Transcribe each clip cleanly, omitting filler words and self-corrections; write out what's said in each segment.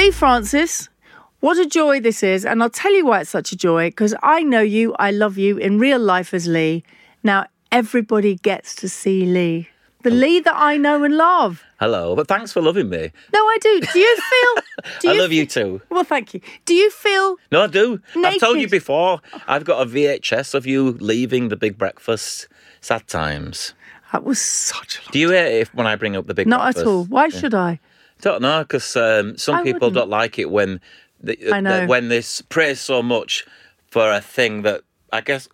Lee Francis, what a joy this is. And I'll tell you why it's such a joy, because I know you, I love you in real life as Lee. Now, everybody gets to see Lee. The Lee that I know and love. Hello, but thanks for loving me. No, I do. Do you feel... I love you too. Well, thank you. Do you feel... No, I do. naked? I've told you before, I've got a VHS of you leaving the Big Breakfast. Sad times. That was such a long Do you hate it when I bring up the Big Breakfast? Not at all. Why should I? Don't know, because some people wouldn't. don't like it when I know. when there's praise so much for a thing that I guess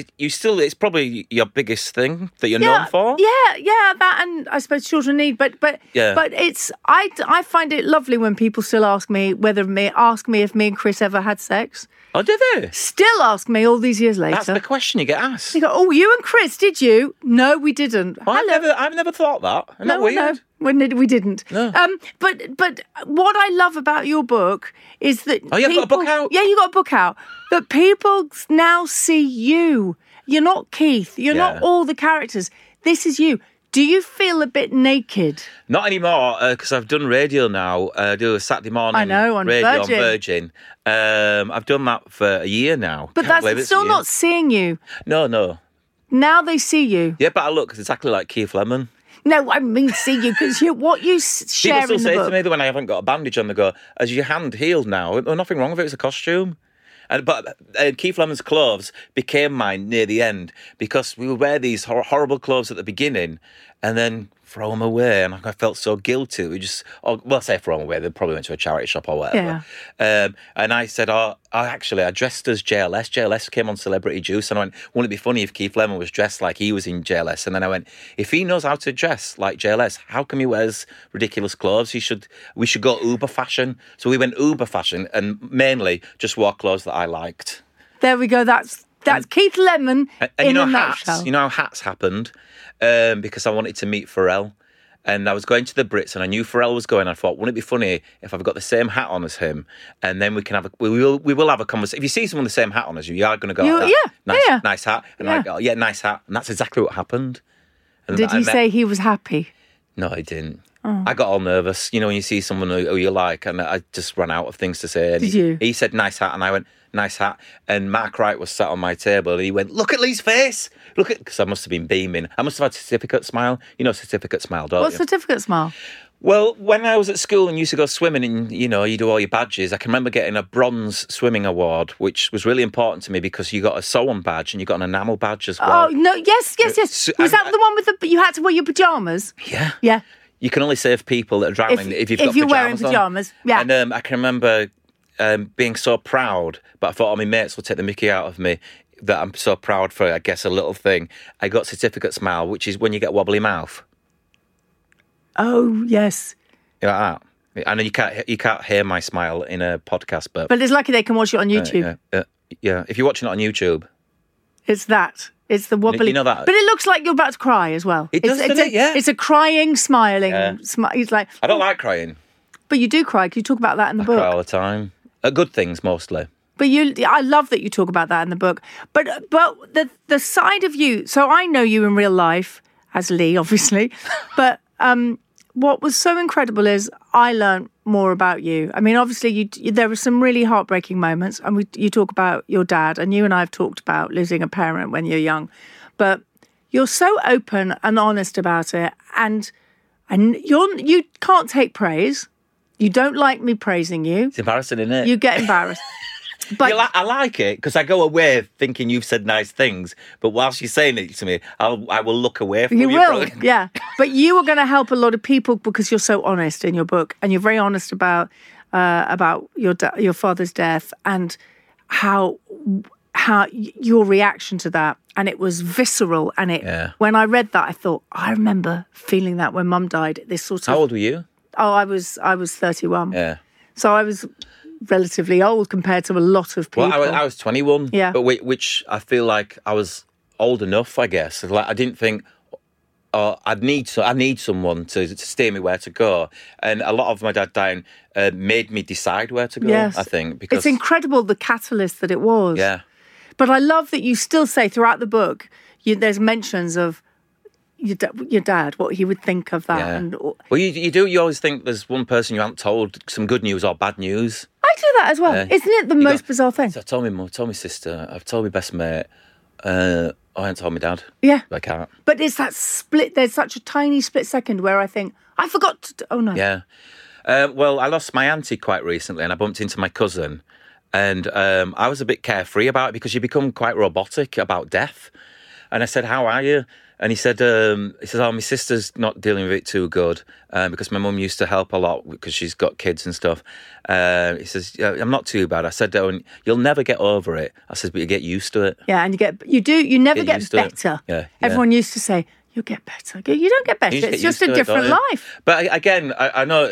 it's probably your biggest thing that you're known for. Yeah, that, and I suppose children need, but Yeah. it's I find it lovely when people still ask me if me and Chris ever had sex. Oh, did they? Still ask me all these years later. That's the question you get asked. They go, "Oh, you and Chris, did you?" No, we didn't. Well, I've never thought that. Isn't that weird? No, we didn't. No. But what I love about your book is that you've got a book out? Yeah, you got a book out. That people now see you. You're not Keith. You're not all the characters. This is you. Do you feel a bit naked? Not anymore, because I've done radio now. I do a Saturday morning I know, on radio Virgin. on Virgin. I've done that for a year now. But Can't believe that's it's still a year. not seeing you. No. Now they see you. Yeah, but I look exactly like Keith Lemon. No, I mean see you because what you share People in still the say book. to me that when I haven't got a bandage on, they go, "Is your hand healed now?" Well, nothing wrong with it. It's a costume. But Keith Lemon's clothes became mine near the end because we would wear these horrible clothes at the beginning and then throw them away, and I felt so guilty. We just, I say throw them away. They probably went to a charity shop or whatever. Yeah. And I said, I dressed as JLS. JLS came on Celebrity Juice, and I went, wouldn't it be funny if Keith Lemon was dressed like he was in JLS? And then I went, if he knows how to dress like JLS, how come he wears ridiculous clothes? We should go Uber fashion. So we went Uber fashion and mainly just wore clothes that I liked. There we go. That's Keith Lemon And in you know a hats. nutshell. You know how hats happened? Because I wanted to meet Pharrell. And I was going to the Brits, and I knew Pharrell was going. I thought, wouldn't it be funny if I've got the same hat on as him, and then we will have a conversation. If you see someone with the same hat on as you are going to go, nice hat, and I go, yeah, nice hat, and that's exactly what happened. And Did he say he was happy? No, he didn't. I got all nervous. You know, when you see someone who you like, and I just ran out of things to say. And Did you? He said, nice hat, and I went, nice hat. And Mark Wright was sat on my table, and he went, look at Lee's face. Because I must have been beaming. I must have had certificate smile. You know certificate smile, don't What you? certificate smile? Well, when I was at school and used to go swimming and, you know, you do all your badges, I can remember getting a bronze swimming award, which was really important to me because you got a sew-on badge and you got an enamel badge as well. Oh, no, yes. Was that the one with you had to wear your pyjamas? Yeah. Yeah. You can only save people that are drowning if you've got if you're wearing pyjamas on. pyjamas, yeah. And I can remember being so proud, but I thought all my mates would take the mickey out of me, that I'm so proud for, I guess, a little thing. I got certificate smile, which is when you get wobbly mouth. Oh, yes. You know like that. I know you can't hear my smile in a podcast, but it's lucky they can watch it on YouTube. Yeah. If you're watching it on YouTube, It's that. It's the wobbly. You know that. But it looks like you're about to cry as well. It does, doesn't it? Yeah. It's a crying, smiling. Yeah. He's like. I don't like crying. But you do cry. Can you talk about that in the I book? cry all the time. At good things mostly. But I love that you talk about that in the book. But the side of you. So I know you in real life as Lee, obviously. But what was so incredible is I learned more about you. I mean, obviously, there were some really heartbreaking moments, and you talk about your dad, and you and I have talked about losing a parent when you're young. But you're so open and honest about it, and you can't take praise. You don't like me praising you. It's embarrassing, isn't it? You get embarrassed. But I like it because I go away thinking you've said nice things, but whilst you're saying it to me, I will look away from you. You will, yeah. But you are going to help a lot of people because you're so honest in your book, and you're very honest about your father's death and how your reaction to that, and it was visceral. And when I read that, I thought, I remember feeling that when Mum died. This sort of. How old were you? Oh, I was 31. Yeah. So I was relatively old compared to a lot of people. Well, I was 21. Yeah. But which I feel like I was old enough, I guess. Like I didn't think, I need someone to steer me where to go. And a lot of my dad dying made me decide where to go, yes. I think. Because it's incredible the catalyst that it was. Yeah. But I love that you still say throughout the book, there's mentions of your dad, what he would think of that. Yeah. And Well, you always think there's one person you haven't told some good news or bad news. I do that as well. Isn't it the most bizarre thing? So I told my mum, told my sister, I've told my best mate. I haven't told my dad. Yeah. I can't. But it's that split. There's such a tiny split second where I think, I forgot to... Oh, no. Yeah. Well, I lost my auntie quite recently and I bumped into my cousin. And I was a bit carefree about it because you become quite robotic about death. And I said, how are you? And he said, oh, my sister's not dealing with it too good because my mum used to help a lot because she's got kids and stuff. He says, yeah, I'm not too bad. I said, oh, you'll never get over it. I said, but you get used to it. Yeah, and you never get better. Yeah. Everyone used to say, you'll get better. You don't get better. It's just a different life. But again, I know,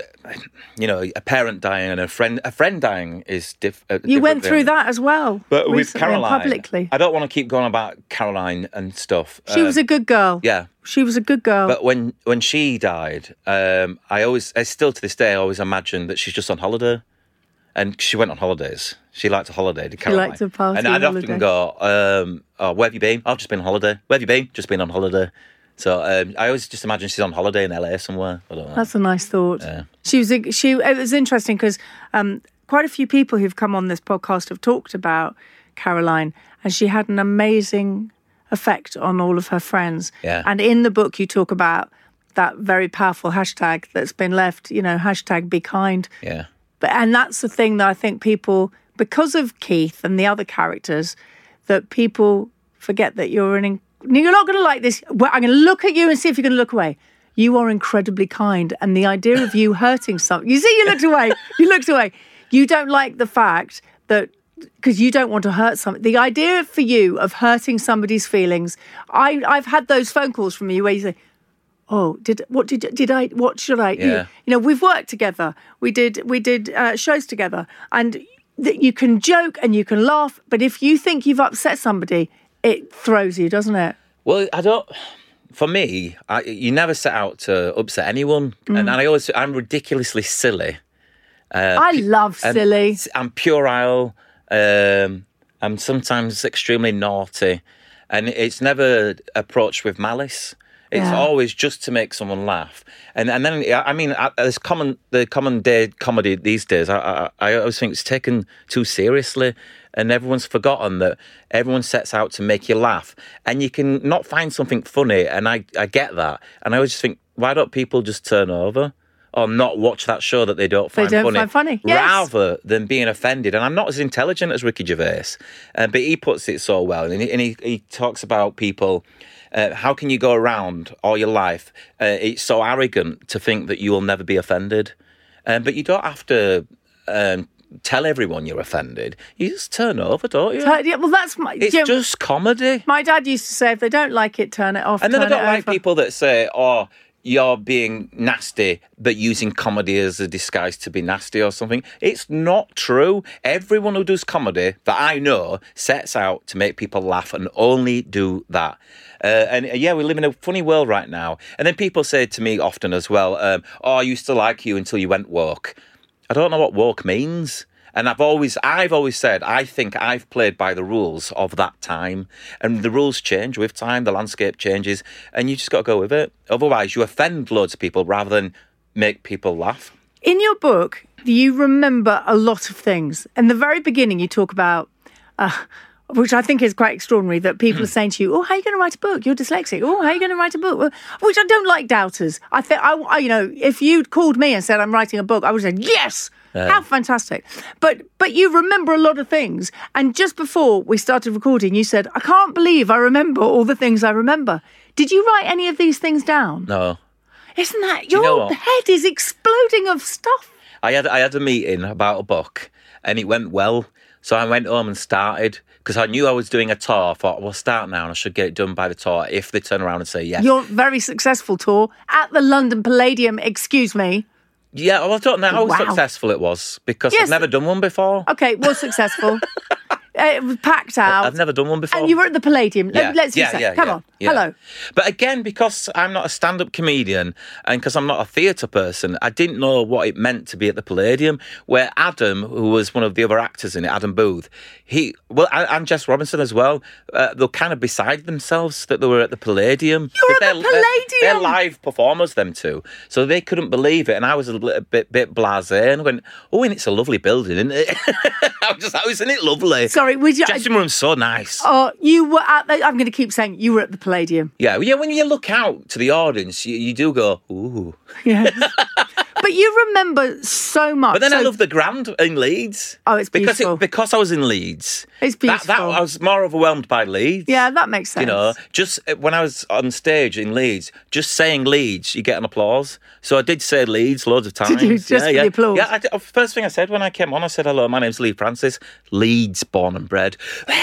a parent dying and a friend dying is different. You went through that as well. But with Caroline, publicly. I don't want to keep going about Caroline and stuff. She was a good girl. Yeah. She was a good girl. But when she died, I still to this day, I always imagine that she's just on holiday. And she went on holidays. She liked to holiday, did Caroline. She liked to party. And I'd often go, where have you been? I've just been on holiday. Where have you been? Just been on holiday. So I always just imagine she's on holiday in LA somewhere. I don't know. That's a nice thought. Yeah. It was interesting because quite a few people who've come on this podcast have talked about Caroline, and she had an amazing effect on all of her friends. Yeah. And in the book, you talk about that very powerful hashtag that's been left, hashtag be kind. Yeah. And that's the thing that I think people, because of Keith and the other characters, that people forget that you're not going to like this. Well, I'm going to look at you and see if you're going to look away. You are incredibly kind. And the idea of you hurting something, you see, you looked away. You looked away. You don't like the fact that, because you don't want to hurt somebody. The idea for you of hurting somebody's feelings, I've had those phone calls from you where you say, oh, what should I? Yeah. We've worked together. We did shows together, and you can joke and you can laugh, but if you think you've upset somebody, it throws you, doesn't it? Well, for me, you never set out to upset anyone. And I'm ridiculously silly. I love silly. I'm puerile. I'm sometimes extremely naughty. And it's never approached with malice. It's always just to make someone laugh. And then, I mean, the common day comedy these days, I always think it's taken too seriously. And everyone's forgotten that everyone sets out to make you laugh. And you can not find something funny, and I get that. And I always just think, why don't people just turn over or not watch that show that they don't find funny? Yes. Rather than being offended. And I'm not as intelligent as Ricky Gervais, but he puts it so well. And he talks about people... how can you go around all your life? It's so arrogant to think that you will never be offended. But you don't have to tell everyone you're offended. You just turn over, don't you? It's just comedy. My dad used to say, if they don't like it, turn it off. And then I don't like people that say, oh, you're being nasty, but using comedy as a disguise to be nasty or something. It's not true. Everyone who does comedy that I know sets out to make people laugh and only do that. We live in a funny world right now. And then people say to me often as well, I used to like you until you went woke. I don't know what woke means. And I've always said, I think I've played by the rules of that time. And the rules change with time, the landscape changes, and you just got to go with it. Otherwise, you offend loads of people rather than make people laugh. In your book, you remember a lot of things. In the very beginning, you talk about... which I think is quite extraordinary, that people are saying to you, oh, how are you going to write a book? You're dyslexic. Oh, how are you going to write a book? Well, which I don't like doubters. I think, if you'd called me and said I'm writing a book, I would have said, yes, how fantastic. But you remember a lot of things. And just before we started recording, you said, I can't believe I remember all the things I remember. Did you write any of these things down? No. Isn't that, your head is exploding of stuff. I had a meeting about a book and it went well. So I went home and started, because I knew I was doing a tour. I thought, well, start now and I should get it done by the tour if they turn around and say yes. Your very successful tour at the London Palladium, excuse me. Yeah, well, I don't know how successful it was, because I've never done one before. Okay, it was successful. It was packed out. I've never done one before. And you were at the Palladium. Let's use that. Come on. Yeah. Hello. But again, because I'm not a stand-up comedian and because I'm not a theatre person, I didn't know what it meant to be at the Palladium, where Adam, who was one of the other actors in it, Adam Booth, and Jess Robinson as well, they're kind of beside themselves that they were at the Palladium. You were at the Palladium? They're live performers, them two. So they couldn't believe it. And I was a little bit blasé and went, oh, and it's a lovely building, isn't it? I was just, isn't it lovely? Sorry, was you... Dressing room's so nice. Oh, you were at the... I'm going to keep saying you were at the Palladium. Yeah, when you look out to the audience, you do go, ooh. Yeah. But you remember so much. But then I love the Grand in Leeds. Oh, it's beautiful. Because I was in Leeds. It's beautiful. I was more overwhelmed by Leeds. Yeah, that makes sense. You know, just when I was on stage in Leeds, just saying Leeds, you get an applause. So I did say Leeds loads of times. Did you? Just for the applause? Yeah, first thing I said when I came on, I said, hello, my name's Lee Francis, Leeds born and bred.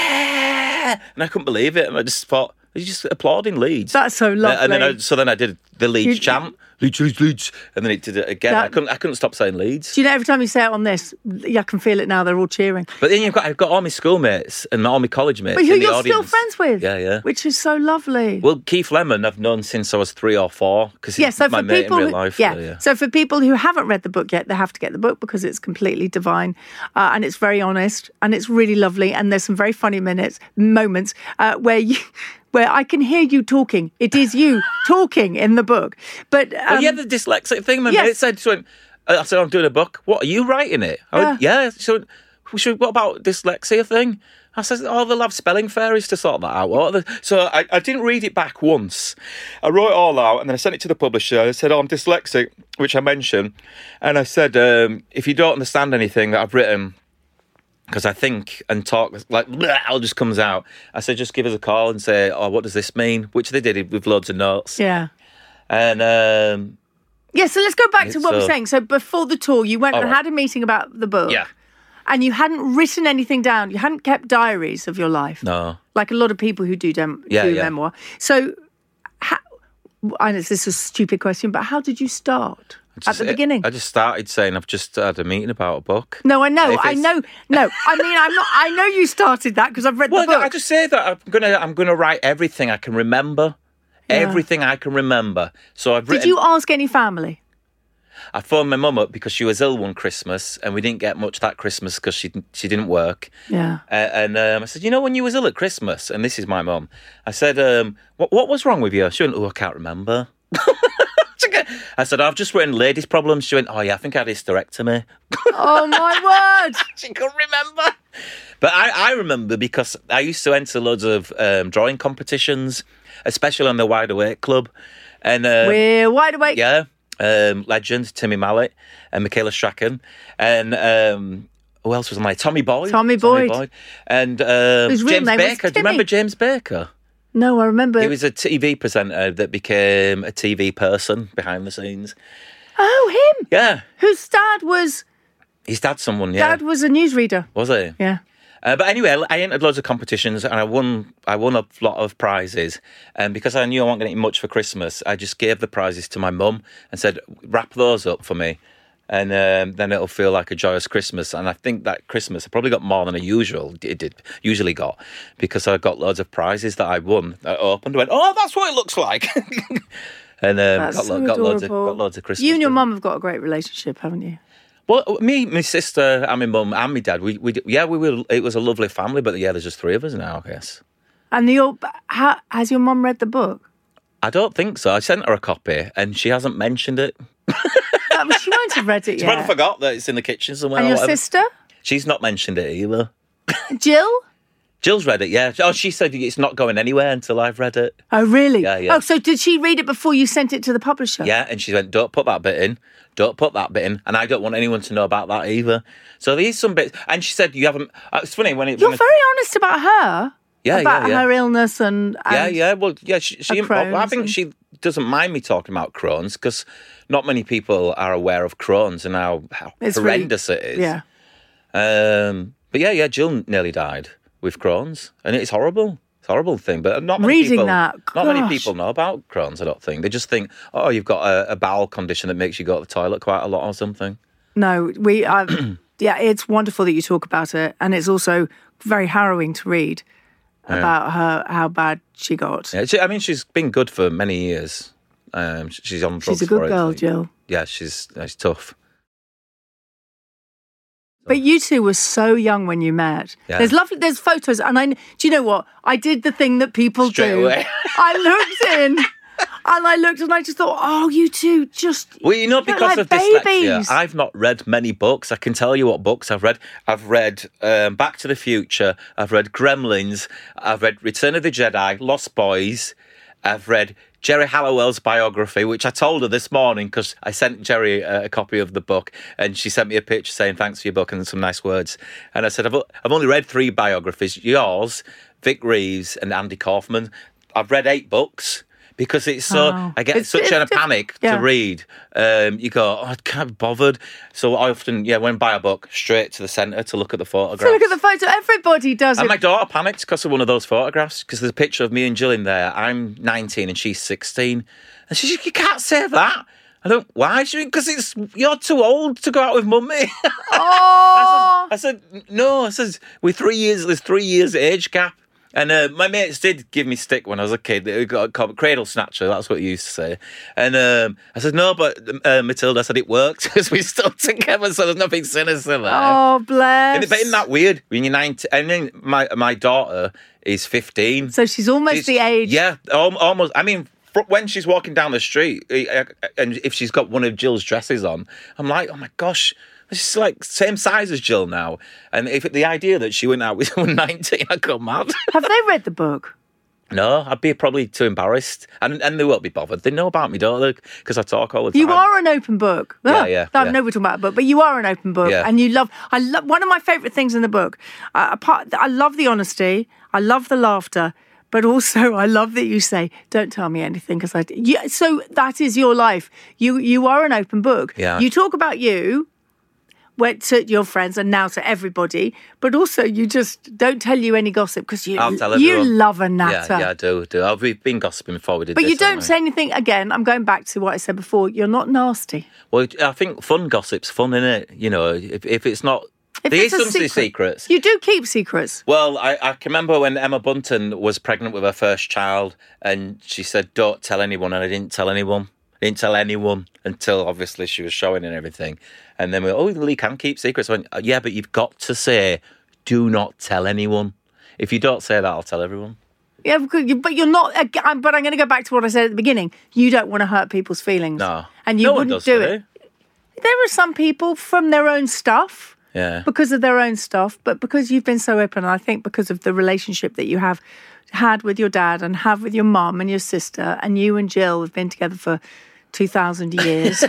And I couldn't believe it. And I just thought, you just applauding Leeds. That's so lovely. And then I did the Leeds chant. Leeds. And then it did it again. I couldn't stop saying Leeds. Do you know, every time you say it on this, I can feel it now, they're all cheering. But then I've got all my schoolmates and all my college mates. But who in the you're audience. still friends with. Yeah. Which is so lovely. Well, Keith Lemon I've known since I was 3 or 4 because he's my mate in real life. So for people who haven't read the book yet, they have to get the book because it's completely divine and it's very honest and it's really lovely and there's some very funny moments where I can hear you talking. It is you talking in the book. But the dyslexic thing. My mate said, I said, I'm doing a book. What, are you writing it? I went, yeah. So what about dyslexia thing? I said, they'll have spelling fairies to sort that out. So I didn't read it back once. I wrote it all out and then I sent it to the publisher. I said, I'm dyslexic, which I mentioned. And I said, if you don't understand anything that I've written, because I think and talk, like, it all just comes out. I said, just give us a call and say, what does this mean? Which they did with loads of notes. Yeah. And... so let's go back to what we're saying. So before the tour, you went and had a meeting about the book. Yeah. And you hadn't written anything down. You hadn't kept diaries of your life. No. Like a lot of people who do memoir. So, I know this is a stupid question, but how did you start? At the beginning? I just started saying I've just had a meeting about a book. No, I know. No, I mean, I know you started that because I've read the book. I just say that I'm gonna write everything I can remember. Yeah. Everything I can remember. So I've written... Did you ask any family? I phoned my mum up because she was ill one Christmas and we didn't get much that Christmas because she didn't work. Yeah. And I said, when you was ill at Christmas, and this is my mum, I said, what was wrong with you? She went, I can't remember. I said, I've just written ladies' problems. She went, I think I had hysterectomy. Oh, my word. She couldn't remember. But I remember because I used to enter loads of drawing competitions, especially on the Wide Awake Club. And we're Wide Awake. Yeah. Legend, Timmy Mallet and Michaela Strachan. And who else was on there? Tommy Boyd. And His James name Baker. Do you remember James Baker? No, I remember. He was a TV presenter that became a TV person behind the scenes. Oh, him? Yeah. Whose dad was... His dad's someone, yeah. Dad was a newsreader. Was he? Yeah. But anyway, I entered loads of competitions and I won a lot of prizes. And because I knew I wasn't getting much for Christmas, I just gave the prizes to my mum and said, wrap those up for me. And then it'll feel like a joyous Christmas. And I think that Christmas, I probably got more than I usually got because I got loads of prizes that I won. I opened and went, that's what it looks like. And got loads of Christmas. You and your mum have got a great relationship, haven't you? Well, me, my sister, and my mum, and my dad, we were. It was a lovely family, but there's just 3 of us now, I guess. And has your mum read the book? I don't think so. I sent her a copy, and she hasn't mentioned it. She won't have read it yet. She probably forgot that it's in the kitchen somewhere. And your sister? She's not mentioned it either. Jill? Jill's read it, yeah. Oh, she said it's not going anywhere until I've read it. Oh, really? Yeah. Oh, so did she read it before you sent it to the publisher? Yeah, and she went, don't put that bit in. Don't put that bit in. And I don't want anyone to know about that either. So there's some bits. And she said, you haven't... It's funny when it... You're very honest about her. Yeah, about her illness and yeah. Well, yeah, she I think and... she doesn't mind me talking about Crohn's because not many people are aware of Crohn's and how horrendous it is. Yeah. But yeah, Jill nearly died with Crohn's, and it's horrible. It's a horrible thing, but not many many people know about Crohn's. I don't think they just think, you've got a bowel condition that makes you go to the toilet quite a lot or something. No, yeah, it's wonderful that you talk about it, and it's also very harrowing to read about her, how bad she got. Yeah, she's been good for many years. She's on drugs. She's a good for it, girl, I think. Jill. Yeah, she's tough. But you two were so young when you met. Yeah. There's photos, and do you know what? I did the thing that people Straight do. away. I looked in, and I just thought, oh, you two just. Well, because like of babies. dyslexia, I've not read many books. I can tell you what books I've read. I've read Back to the Future. I've read Gremlins. I've read Return of the Jedi, Lost Boys. I've read Jerry Halliwell's biography, which I told her this morning because I sent Jerry a copy of the book, and she sent me a picture saying thanks for your book and some nice words. And I said, I've only read 3 biographies: yours, Vic Reeves, and Andy Kaufman. I've read 8 books. Because it's so, I get such a panic to read. You go, I can't be bothered. So I often, when I buy a book, straight to the centre to look at the photographs. To look at the photo, everybody does and it. my daughter panicked because of one of those photographs, because there's a picture of me and Jill in there. I'm 19 and she's 16. And she said, you can't say that. I don't, why? Because you're too old to go out with mummy. Oh! I said, no. I said, there's 3 years age gap. And my mates did give me stick when I was a kid. They got called cradle snatcher, that's what you used to say. And I said, no, but Matilda, I said, it worked because we're still together, so there's nothing sinister there. Oh, bless. But isn't that weird? When you're 19, and then my daughter is 15. So she's almost the age. Yeah, almost. I mean, when she's walking down the street, and if she's got one of Jill's dresses on, I'm like, oh my gosh, she's like same size as Jill now. And if the idea that she went out with someone 19, I'd go mad. Have they read the book? No, I'd be probably too embarrassed. And they won't be bothered. They know about me, don't they? Because I talk all the time. You are an open book. Yeah. I know we're talking about a book, but you are an open book. Yeah. And I love, one of my favourite things in the book, I love the honesty, I love the laughter, but also I love that you say, don't tell me anything, because so that is your life. You are an open book. Yeah. You talk about you, to your friends and now to everybody, but also you just don't tell you any gossip because you love a natter. Yeah, I do. We've been gossiping before we did but this. You don't say anything, again, I'm going back to what I said before, you're not nasty. Well, I think fun gossip's fun, innit? You know, if it's not... There is some secrets. You do keep secrets. Well, I can remember when Emma Bunton was pregnant with her first child and she said, don't tell anyone, and I didn't tell anyone. I didn't tell anyone until obviously she was showing and everything. And then we went, Lee can keep secrets. I went, yeah, but you've got to say, do not tell anyone. If you don't say that, I'll tell everyone. Yeah, but you're not. But I'm going to go back to what I said at the beginning. You don't want to hurt people's feelings. No. And you wouldn't do it. There are some people from their own stuff. Yeah. Because of their own stuff, but because you've been so open, I think because of the relationship that you have had with your dad and have with your mum and your sister, and you and Jill have been together for 2,000 years.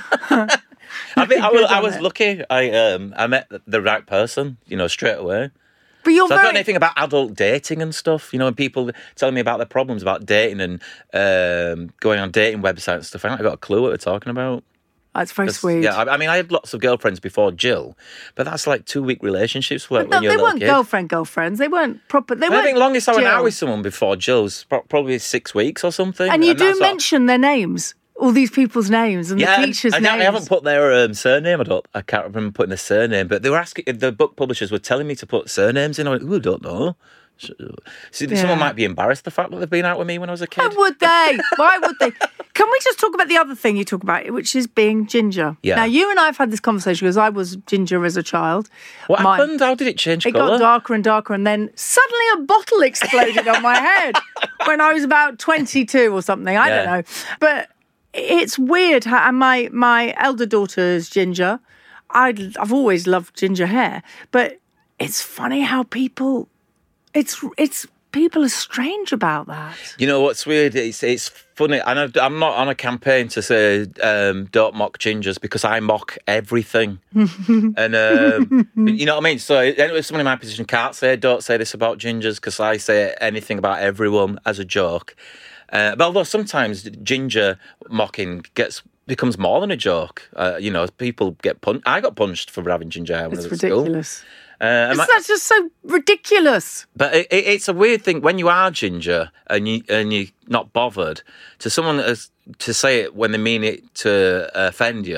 I was lucky. I met the right person, straight away. But I don't know anything about adult dating and stuff, and people telling me about their problems about dating and going on dating websites and stuff. I haven't got a clue what they're talking about. That's very sweet. Yeah, I mean, I had lots of girlfriends before Jill, but that's like 2-week relationships. When no, you're they a weren't kid. girlfriends. They weren't proper. I think longest I went out with someone before Jill's probably 6 weeks or something. And you do mention their names, all these people's names and the teachers' names. I haven't put their surname. I can't remember putting the surname, but they were asking. The book publishers were telling me to put surnames in. I went, I don't know. Someone might be embarrassed the fact that they've been out with me when I was a kid. Why would they? Why would they? Can we just talk about the other thing you talk about, which is being ginger? Yeah. Now, you and I have had this conversation because I was ginger as a child. What happened? How did it change colour? It got darker and darker, and then suddenly a bottle exploded on my head when I was about 22 or something. I don't know. But it's weird. And my elder daughter is ginger. I've always loved ginger hair. But it's funny how people... It's people are strange about that. You know what's weird? It's funny, and I'm not on a campaign to say don't mock gingers because I mock everything, and you know what I mean. So anyway, someone in my position can't say don't say this about gingers because I say anything about everyone as a joke. But although sometimes ginger mocking becomes more than a joke. People get punched. I got punched for having ginger hair when I was at school. It's ridiculous. That's just so ridiculous. But it's a weird thing when you are ginger and you're not bothered to someone to say it when they mean it to offend you.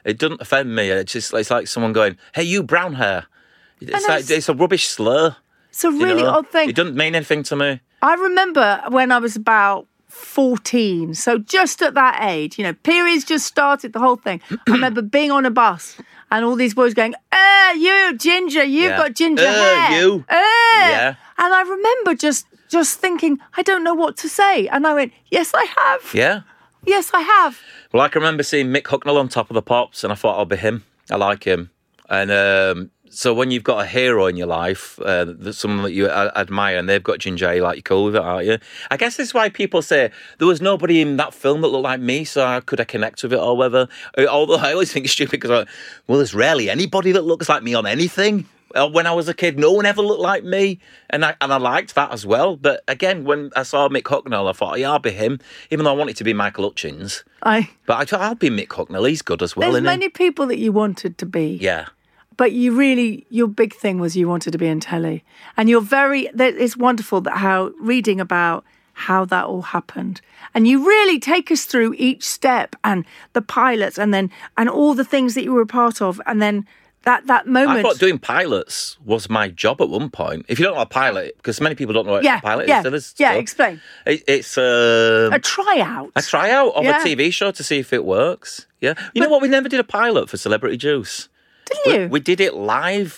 It doesn't offend me. It's like someone going, "Hey, you brown hair." it's- It's a rubbish slur. It's a really odd thing. It doesn't mean anything to me. I remember when I was about 14, so just at that age, periods just started, the whole thing. I remember being on a bus and all these boys going, you, ginger, you've got ginger hair. You. Yeah. And I remember just thinking, I don't know what to say. And I went, yes, I have. Yeah. Yes, I have. Well, I can remember seeing Mick Hucknall on Top of the Pops, and I thought I'll be him. I like him. And so when you've got a hero in your life, someone that you admire, and they've got ginger hair, you're cool with it, aren't you? I guess that's why people say there was nobody in that film that looked like me, so how could I connect with it or whether? Although I always think it's stupid because there's rarely anybody that looks like me on anything. When I was a kid, no one ever looked like me, and I liked that as well. But again, when I saw Mick Hucknall, I thought, yeah, I'll be him, even though I wanted to be Michael Hutchins. But I thought, I'll be Mick Hucknall. He's good as well, There's isn't many people that you wanted to be. Yeah. But your big thing was you wanted to be in telly. And it's wonderful reading about how that all happened. And you really take us through each step and the pilots and all the things that you were a part of. And then that moment. I thought doing pilots was my job at one point. If you don't know what a pilot, because many people don't know what a pilot is. Explain. It's a tryout. A tryout of a TV show to see if it works. Yeah. You know what? We never did a pilot for Celebrity Juice. Didn't you? We did it live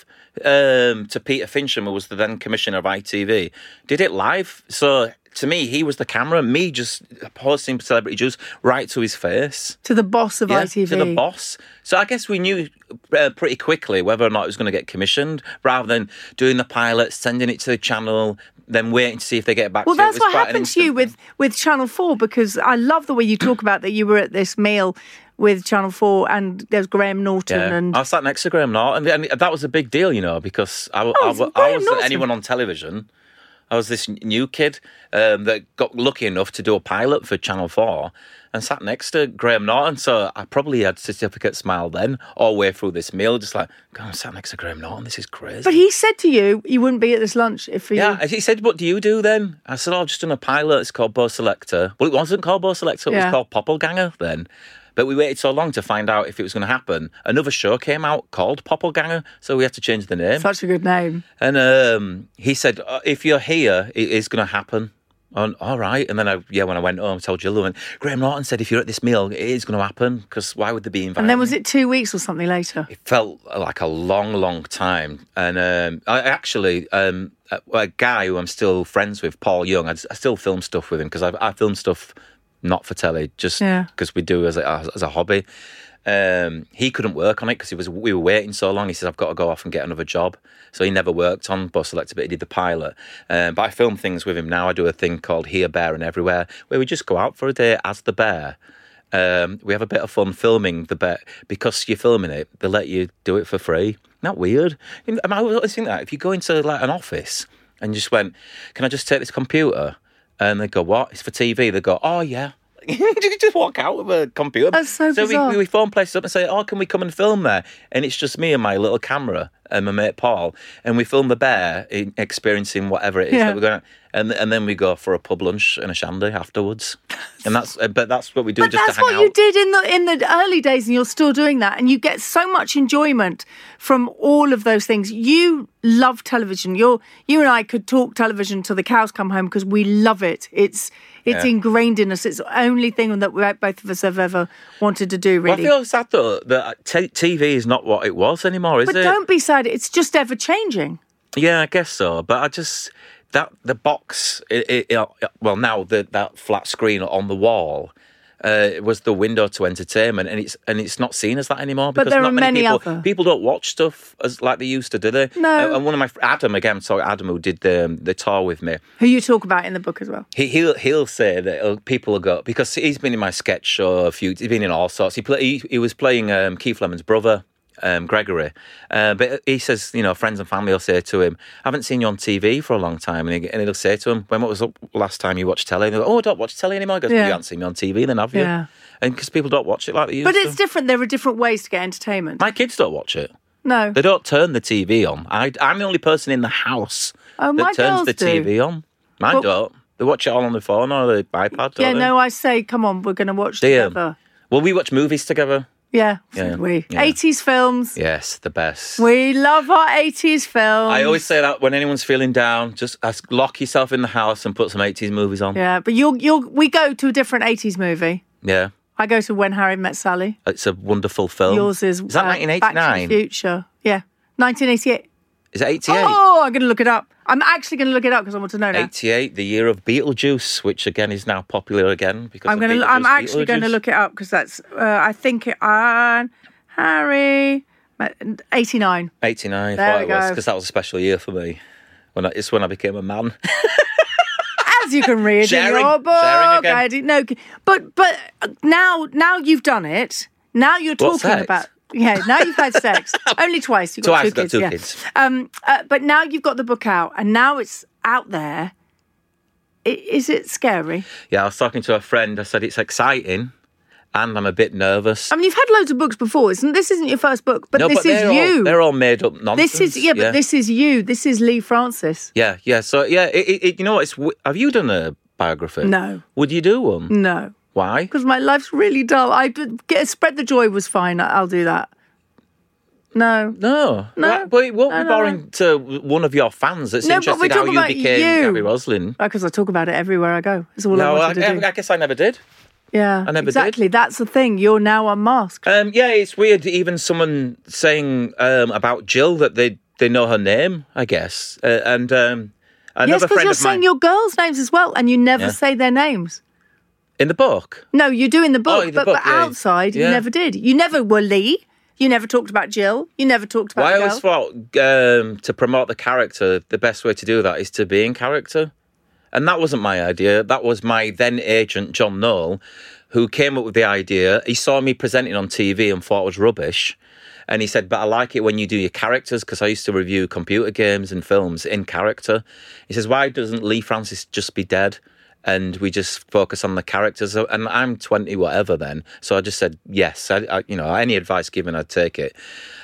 to Peter Fincham, who was the then commissioner of ITV. Did it live. So to me, he was the camera, me just posting Celebrity Juice right to his face. To the boss of ITV. To the boss. So I guess we knew pretty quickly whether or not it was going to get commissioned, rather than doing the pilot, sending it to the channel, then waiting to see if they get back to it. Well, that's what happened to you with Channel 4, because I love the way you talk about that you were at this meal with Channel 4 and there's Graham Norton. Yeah. And I sat next to Graham Norton, and that was a big deal, because I wasn't anyone on television. I was this new kid that got lucky enough to do a pilot for Channel 4 and sat next to Graham Norton. So I probably had certificate smile then all the way through this meal, just like, God, I'm sat next to Graham Norton. This is crazy. But he said to you wouldn't be at this lunch if you... Yeah, he said, what do you do then? I said, I've just done a pilot. It's called Bo Selector. Well, it wasn't called Bo Selector. It was called Poppelganger then. But we waited so long to find out if it was going to happen. Another show came out called Poppelganger, so we had to change the name. Such a good name. And he said, if you're here, it is going to happen. And, all right. And then, when I went home, I told Jill, and Graham Norton said, if you're at this meal, it is going to happen, because why would they be invited? And then was it 2 weeks or something later? It felt like a long, long time. And I actually, a guy who I'm still friends with, Paul Young, I still film stuff with him, because I film stuff not for telly, just because we do as a hobby. He couldn't work on it because we were waiting so long. He said, I've got to go off and get another job. So he never worked on Bo Selector, but he did the pilot. But I film things with him now. I do a thing called Here, Bear and Everywhere, where we just go out for a day as the bear. We have a bit of fun filming the bear. Because you're filming it, they let you do it for free. Not weird? I always think that if you go into like an office and you just went, can I just take this computer? And they go, what? It's for TV. They go, oh, yeah. You just walk out with a computer. That's so bizarre. We phone places up and say, oh, can we come and film there? And it's just me and my little camera and my mate Paul. And we film the bear experiencing whatever it is that we're going to. And then we go for a pub lunch and a shandy afterwards. And that's what we do just to hang out. That's what you did in the early days, and you're still doing that. And you get so much enjoyment from all of those things. You love television. You and I could talk television till the cows come home because we love it. It's ingrained in us. It's the only thing that both of us have ever wanted to do, really. Well, I feel sad, though, that TV is not what it was anymore, is it? But don't be sad. It's just ever-changing. Yeah, I guess so. But I just... the box, now that flat screen on the wall was the window to entertainment, and it's not seen as that anymore. Because but there not are many people, people don't watch stuff as like they used to, do they? No. And one of my Adam who did the tour with me, who you talk about in the book as well. He'll say that people will go, because he's been in my sketch show he's been in all sorts. He was playing Keith Lemon's brother. Gregory, but he says, friends and family will say to him, I haven't seen you on TV for a long time, and he'll say to him, when was the last time you watched telly? And they go, oh, I don't watch telly anymore. He goes, you haven't seen me on TV then, have you? Yeah. And because people don't watch it like they used to. But it's different. There are different ways to get entertainment. My kids don't watch it. No. They don't turn the TV on. I'm the only person in the house that turns the TV on. Mine don't. They watch it all on the phone or the iPad. Yeah, no, I say, come on, we're going to watch together. Well, we watch movies together. Yeah, Yeah, we. yeah. 80s films. Yes, the best. We love our 80s films. I always say that when anyone's feeling down, just lock yourself in the house and put some 80s movies on. Yeah, but we go to a different 80s movie. Yeah. I go to When Harry Met Sally. It's a wonderful film. Yours is that Back to 1989? the Future. Yeah, 1988. Is it 88? Oh, I'm going to look it up. I'm actually going to look it up because I want to know now. 88, the year of Beetlejuice, which again is now popular again because I'm actually going to look it up because that's I think Harry 89. 89. There Thought we it was go. because that was a special year for me. It's when I became a man. As you can read in your book. Sharing again. I didn't know, but now you've done it. Now you're What, talking sex? about. Yeah, now you've had sex. Only twice. You've got Twice, two got kids. two yeah. kids. But now you've got the book out, and now it's out there. Is it scary? Yeah, I was talking to a friend. I said it's exciting, and I'm a bit nervous. I mean, you've had loads of books before. This isn't your first book, but No, this but is you. they're all made up nonsense. This is but this is you. This is Lee Francis. Yeah. So yeah, you know what? Have you done a biography? No. Would you do one? No, Why? because my life's really dull. Spread the Joy was fine. I'll do that. No. No. But it won't be boring to one of your fans that's No, but interested we're how talking you about became you. Gabby Roslin. Because I talk about it everywhere I go. It's all I No, wanted to do. I guess I never did. Yeah, I never exactly. That's the thing. You're now unmasked. Yeah, it's weird. Even someone saying about Jill that they know her name, I guess. And Yes, another because friend you're of mine saying your girls' names as well, and you never Yeah. say their names. in the book. No, you do in the book, in the but, book, but yeah. outside you Yeah. never did. You never were Lee. You never talked about Jill. You never talked about Well, I the always girl. thought to promote the character, the best way to do that is to be in character. And that wasn't my idea. That was my then agent, John Knoll, who came up with the idea. He saw me presenting on TV and thought it was rubbish. And he said, but I like it when you do your characters, because I used to review computer games and films in character. He says, why doesn't Lee Francis just be dead? And we just focus on the characters. And I'm 20 whatever then. So I just said, yes. Any advice given, I'd take it.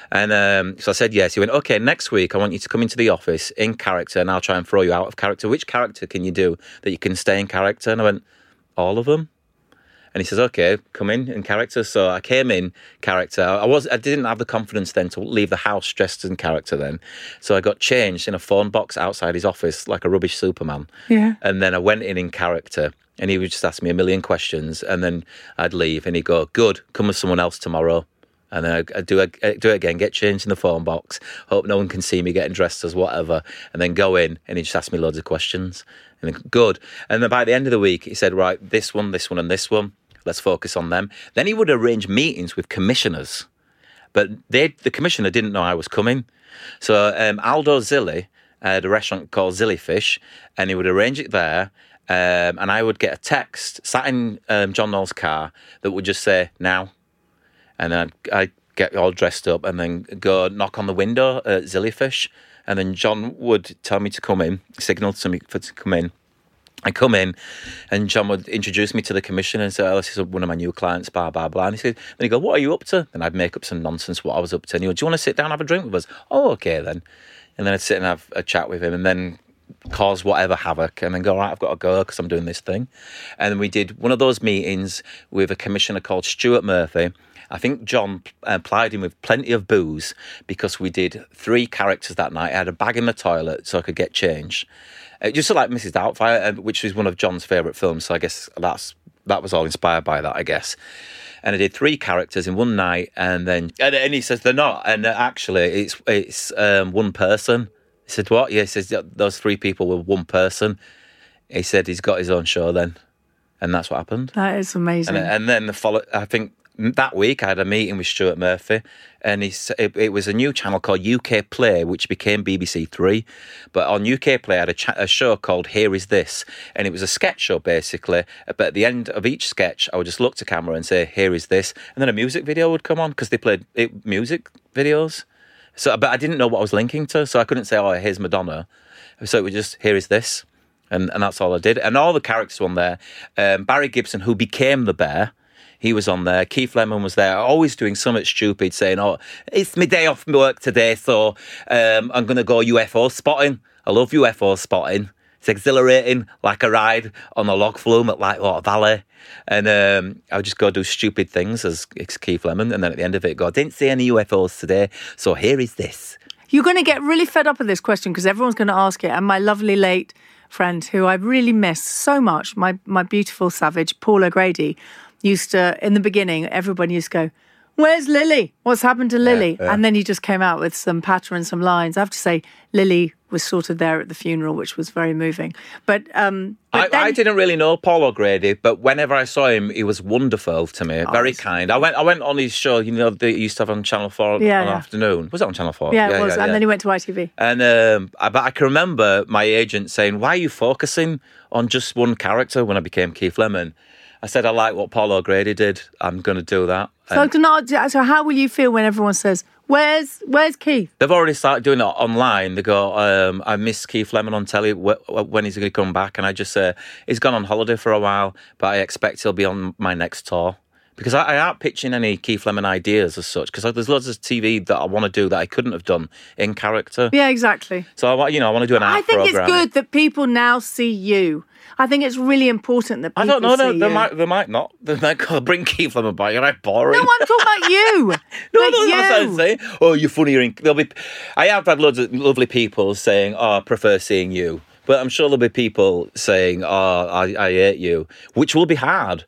And so I said yes. He went, okay, next week I want you to come into the office in character and I'll try and throw you out of character. Which character can you do that you can stay in character? And I went, all of them. And he says, okay, come in character. So I came in character. I didn't have the confidence then to leave the house dressed in character then. So I got changed in a phone box outside his office like a rubbish Superman. Yeah. And then I went in character and he would just ask me a million questions and then I'd leave and he'd go, good, come with someone else tomorrow. And then I'd do it again, get changed in the phone box, hope no one can see me getting dressed as whatever, and then go in and he'd just ask me loads of questions. And then, good. And then by the end of the week, he said, right, this one, and this one. Let's focus on them. Then he would arrange meetings with commissioners. But the commissioner didn't know I was coming. So Aldo Zilli had a restaurant called Zilli Fish, and he would arrange it there. And I would get a text, sat in John Knoll's car, that would just say, now. And then I'd get all dressed up and then go knock on the window at Zilli Fish. And then John would tell me to come in, signal to me to come in. I come in and John would introduce me to the commissioner and say, oh, this is one of my new clients, blah, blah, blah. And then he'd go, what are you up to? Then I'd make up some nonsense what I was up to. And he would, do you want to sit down and have a drink with us? Oh, okay then. And then I'd sit and have a chat with him and then cause whatever havoc and then go, all right, I've got to go because I'm doing this thing. And then we did one of those meetings with a commissioner called Stuart Murphy. I think John plied him with plenty of booze because we did 3 characters that night. I had a bag in the toilet so I could get changed. Just like Mrs. Doubtfire, which was one of John's favourite films. So I guess that was all inspired by that, I guess. And I did 3 characters in one night, and he says they're not, and actually it's one person. He said what? Yeah, he says those 3 people were one person. He said he's got his own show then, and that's what happened. That is amazing. And then I think that week I had a meeting with Stuart Murphy, and it was a new channel called UK Play, which became BBC 3. But on UK Play, I had a show called Here Is This, and it was a sketch show basically. But at the end of each sketch, I would just look to camera and say, Here Is This, and then a music video would come on because they played music videos. So, but I didn't know what I was linking to, so I couldn't say, oh, here's Madonna. So it was just, Here Is This, and that's all I did. And all the characters were on there. Barry Gibson, who became the Bear, he was on there. Keith Lemon was there, always doing something stupid, saying, oh, it's my day off work today, so I'm going to go UFO spotting. I love UFO spotting. It's exhilarating, like a ride on a log flume at Lightwater Valley. And I would just go do stupid things as Keith Lemon. And then at the end of it, go, didn't see any UFOs today, so here is this. You're going to get really fed up with this question because everyone's going to ask it. And my lovely late friend, who I really miss so much, my beautiful savage, Paul O'Grady, used to, in the beginning, everybody used to go, where's Lily? What's happened to Lily? Yeah. And then he just came out with some patter and some lines. I have to say, Lily was sort of there at the funeral, which was very moving. But I didn't really know Paul O'Grady, but whenever I saw him, he was wonderful to me, very kind. I went on his show, you know, they used to have on Channel 4 on afternoon. Was it on Channel 4? Yeah, it was. And then he went to ITV. And but I can remember my agent saying, why are you focusing on just one character when I became Keith Lemon? I said, I like what Paul O'Grady did. I'm going to do that. So how will you feel when everyone says, where's Keith? They've already started doing it online. They go, I miss Keith Lemon on telly. When is he going to come back? And I just say, he's gone on holiday for a while, but I expect he'll be on my next tour. Because I aren't pitching any Keith Lemon ideas as such, because there's loads of TV that I want to do that I couldn't have done in character. Yeah, exactly. So, I want to do an art program. I think it's good that people now see you. I think it's really important that people see you. I don't know. They might not. They might go, bring Keith Lemon back. You're not boring. No, I'm talking about you. No, that's what I'm saying. Oh, you're funny. I have had loads of lovely people saying, oh, I prefer seeing you. But I'm sure there'll be people saying, oh, I hate you, which will be hard.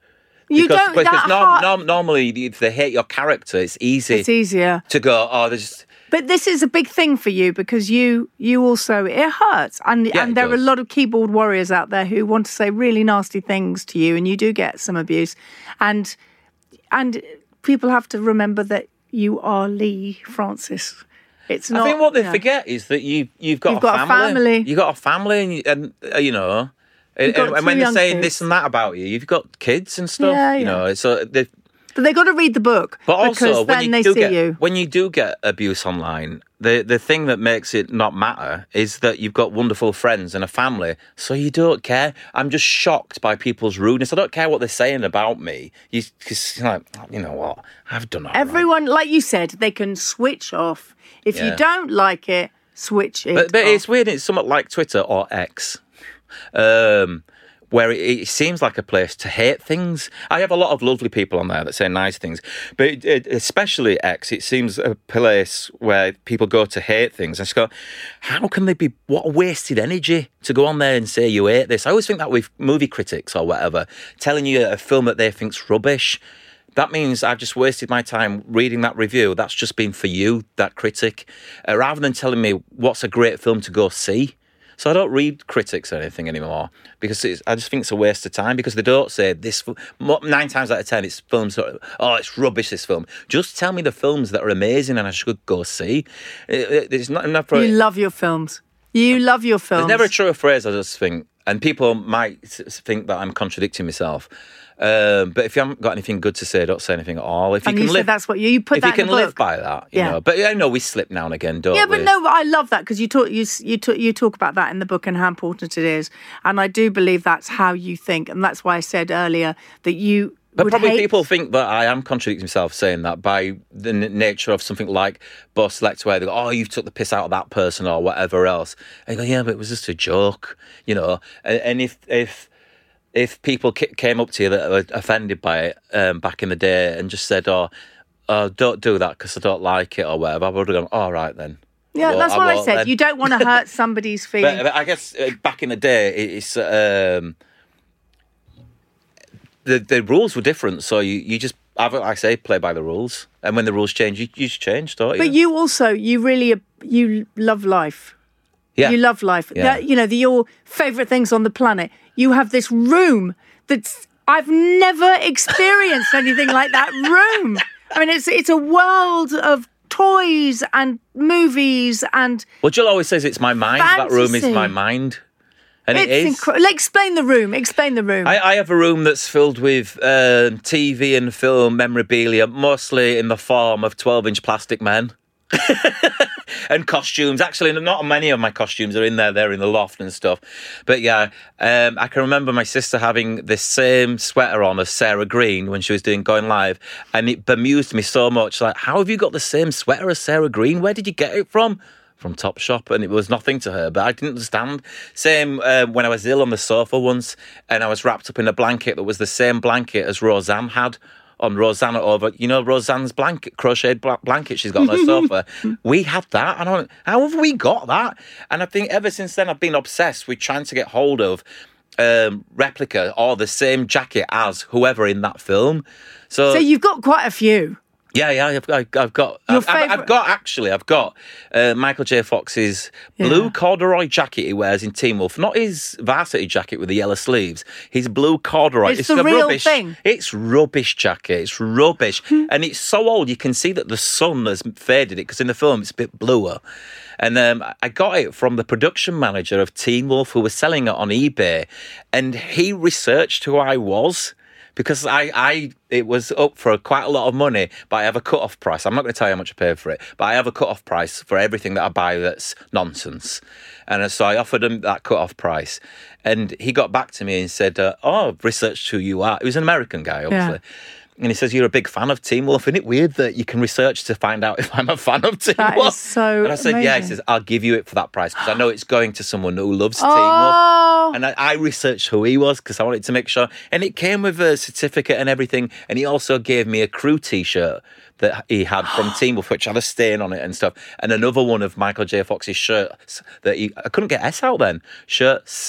Normally, if they hate your character, it's easy. It's easier to go. Oh, there's. But this is a big thing for you because you also, it hurts, and there are a lot of keyboard warriors out there who want to say really nasty things to you, and you do get some abuse, and people have to remember that you are Lee Francis. It's not. I think what they forget is that you've got a family. You've got a family, and you know. And when they're saying this and that about you, you've got kids and stuff, you know. So but they got to read the book. But also, when you do get abuse online, the thing that makes it not matter is that you've got wonderful friends and a family, so you don't care. I'm just shocked by people's rudeness. I don't care what they're saying about me. Because like, you know what, I've done it. Everyone, like you said, they can switch off. If you don't like it, switch it. But it's weird. It's somewhat like Twitter or X. Where it seems like a place to hate things. I have a lot of lovely people on there that say nice things, but especially X, it seems a place where people go to hate things. I just go, how can they be, what a wasted energy to go on there and say you hate this. I always think that with movie critics or whatever, telling you a film that they think's rubbish, that means I've just wasted my time reading that review. That's just been for you, that critic, rather than telling me what's a great film to go see. So I don't read critics or anything anymore because I just think it's a waste of time because they don't say this. 9 times out of 10, it's films that it's rubbish, this film. Just tell me the films that are amazing and I should go see. It's not enough for... You love your films. You love your films. There's never a truer phrase, I just think. And people might think that I'm contradicting myself. But if you haven't got anything good to say, don't say anything at all. If you can live, that's what you put. If you can live by that, you know. But I know we slip now and again, don't we? Yeah, but no, I love that because you talk about that in the book and how important it is, and I do believe that's how you think, and that's why I said earlier that you. But probably people think that I am contradicting myself saying that by the nature of something like Bo Select, where they go, oh, you've took the piss out of that person or whatever else. And you go, yeah, but it was just a joke, you know. And if people came up to you that were offended by it back in the day and just said, don't do that because I don't like it or whatever, I would have gone, all right then. Yeah, that's what I said. Then. You don't want to hurt somebody's feelings. But I guess back in the day, it's... The rules were different, so you just, like I say, play by the rules. And when the rules change, you just change, don't you? But you also, you love life. Yeah. You love life. Yeah. Your favourite things on the planet. You have this room that's, I've never experienced anything like that room. I mean, it's a world of toys and movies and... Well, Jill always says it's my mind. Fantasy. That room is my mind. And it is. Explain the room. Explain the room. I have a room that's filled with TV and film memorabilia, mostly in the form of 12-inch plastic men. And costumes. Actually, not many of my costumes are in there. They're in the loft and stuff. But yeah, I can remember my sister having the same sweater on as Sarah Green when she was doing Going Live. And it bemused me so much. Like, how have you got the same sweater as Sarah Green? Where did you get it from? from Topshop, and it was nothing to her, but I didn't understand. Same when I was ill on the sofa once, and I was wrapped up in a blanket that was the same blanket as Roseanne had on Rosanna over, Roseanne's blanket, crocheted blanket she's got on her sofa. We had that, and I went, how have we got that? And I think ever since then I've been obsessed with trying to get hold of replica or the same jacket as whoever in that film. So you've got quite a few. Yeah, I've got Michael J. Fox's blue corduroy jacket he wears in Teen Wolf, not his varsity jacket with the yellow sleeves. His blue corduroy. It's the real rubbish thing. It's rubbish jacket. It's rubbish, and it's so old you can see that the sun has faded it because in the film it's a bit bluer. And I got it from the production manager of Teen Wolf who was selling it on eBay, and he researched who I was. Because it was up for quite a lot of money, but I have a cut-off price. I'm not going to tell you how much I paid for it, but I have a cut-off price for everything that I buy that's nonsense. And so I offered him that cut-off price. And he got back to me and said, I've researched who you are. He was an American guy, obviously. Yeah. And he says, you're a big fan of Teen Wolf. Isn't it weird that you can research to find out if I'm a fan of Teen Wolf? That is so And I said, amazing. yeah. He says, I'll give you it for that price because I know it's going to someone who loves Teen Wolf. And I researched who he was because I wanted to make sure. And it came with a certificate and everything. And he also gave me a crew T-shirt that he had from Teen Wolf, which had a stain on it and stuff. And another one of Michael J. Fox's shirts that I couldn't get S out then. Shirts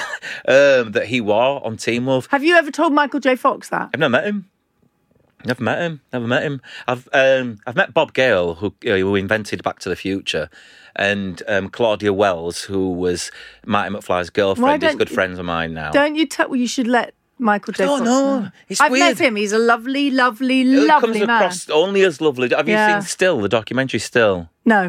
that he wore on Teen Wolf. Have you ever told Michael J. Fox that? I've never met him. Never met him. I've met Bob Gale, who invented Back to the Future, and Claudia Wells, who was Marty McFly's girlfriend. He's good friends of mine now. Don't you tell? You should let Michael J. Fox know. I've met him. He's a lovely, lovely, lovely lovely man. Comes across only as lovely. Have you seen Still, the documentary Still? No.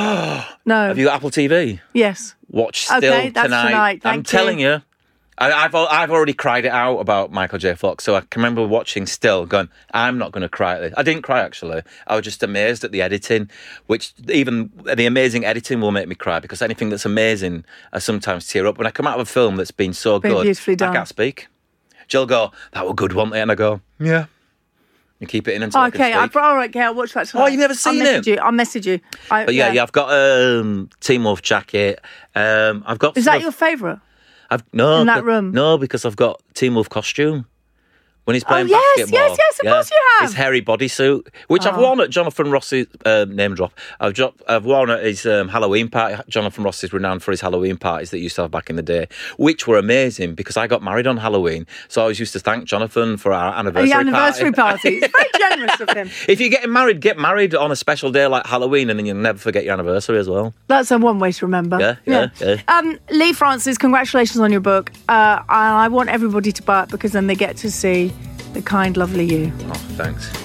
No. Have you got Apple TV? Yes. Watch Still that's tonight. I'm telling you. I've already cried it out about Michael J. Fox, so I can remember watching Still going, I'm not going to cry at this. I didn't cry, actually. I was just amazed at the editing, which even the amazing editing will make me cry because anything that's amazing, I sometimes tear up. When I come out of a film that's been so good, beautifully done. I can't speak. Jill go, that was good, wasn't it? And I go, yeah. You keep it in until I can speak. All right, okay, I'll watch that tonight. Oh, you've never seen it? I'll message you. But yeah, I've got Teen Wolf jacket. I've got. Is that your favourite? In that room? No, because I've got Teen Wolf costume. When he's playing yes, basketball. yes, of course you have. His hairy bodysuit, which I've worn at Jonathan Ross's, name drop. I've worn at his Halloween party. Jonathan Ross is renowned for his Halloween parties that he used to have back in the day, which were amazing because I got married on Halloween. So I always used to thank Jonathan for our anniversary party. It's very generous of him. If you're getting married, get married on a special day like Halloween and then you'll never forget your anniversary as well. That's one way to remember. Yeah. Lee Francis, congratulations on your book. I want everybody to buy it because then they get to see the kind, lovely you. Oh, thanks.